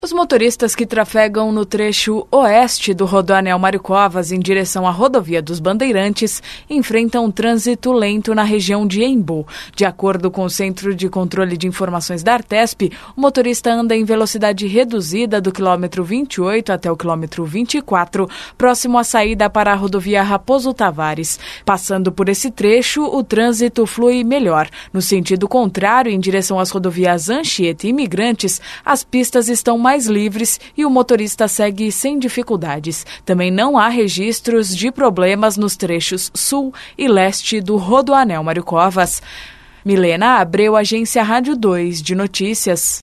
Os motoristas que trafegam no trecho oeste do Rodoanel Mário Covas em direção à rodovia dos Bandeirantes enfrentam um trânsito lento na região de Embu. De acordo com o Centro de Controle de Informações da Artesp, o motorista anda em velocidade reduzida do quilômetro 28 até o quilômetro 24, próximo à saída para a rodovia Raposo Tavares. Passando por esse trecho, o trânsito flui melhor. No sentido contrário, em direção às rodovias Anchieta e Imigrantes, as pistas estão mais livres e o motorista segue sem dificuldades. Também não há registros de problemas nos trechos sul e leste do Rodoanel Mário Covas. Milena Abreu, Agência Rádio 2 de Notícias.